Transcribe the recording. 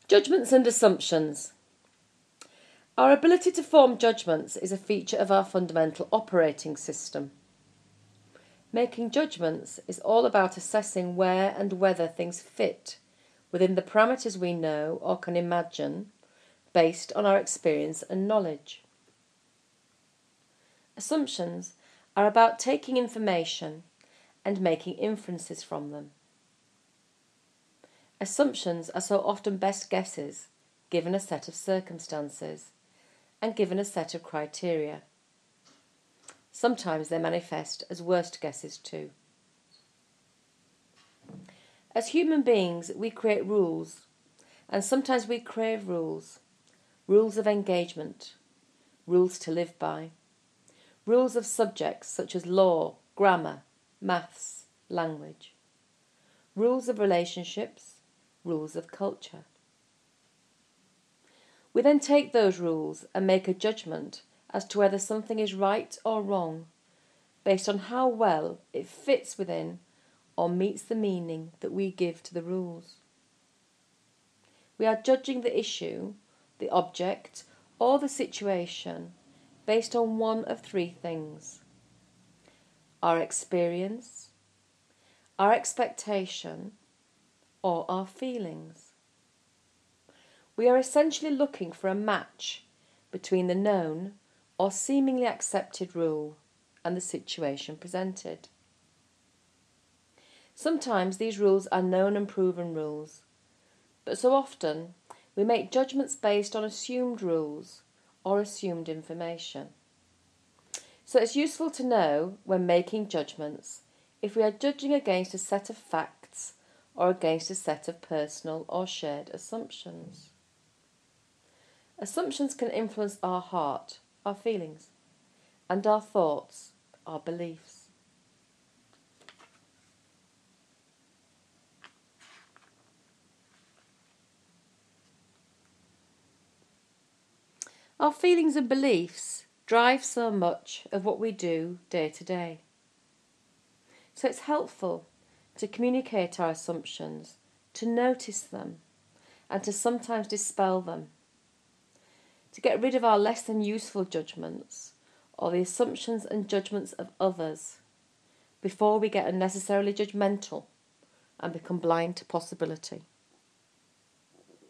Judgments and assumptions. Our ability to form judgments is a feature of our fundamental operating system. Making judgments is all about assessing where and whether things fit within the parameters we know or can imagine based on our experience and knowledge. Assumptions are about taking information and making inferences from them. Assumptions are so often best guesses given a set of circumstances and given a set of criteria. Sometimes they manifest as worst guesses too. As human beings, we create rules, and sometimes we crave rules. Rules of engagement, rules to live by, rules of subjects such as law, grammar, maths, language, rules of relationships, rules of culture. We then take those rules and make a judgment as to whether something is right or wrong based on how well it fits within or meets the meaning that we give to the rules. We are judging the issue, the object, or the situation based on one of three things: our experience, our expectation, or our feelings. We are essentially looking for a match between the known or seemingly accepted rule and the situation presented. Sometimes these rules are known and proven rules, but so often we make judgments based on assumed rules or assumed information. So it's useful to know, when making judgments, if we are judging against a set of facts or against a set of personal or shared assumptions. Assumptions can influence our heart, our feelings, and our thoughts, our beliefs. Our feelings and beliefs drive so much of what we do day to day. So it's helpful to communicate our assumptions, to notice them, and to sometimes dispel them, to get rid of our less than useful judgments or the assumptions and judgments of others before we get unnecessarily judgmental and become blind to possibility.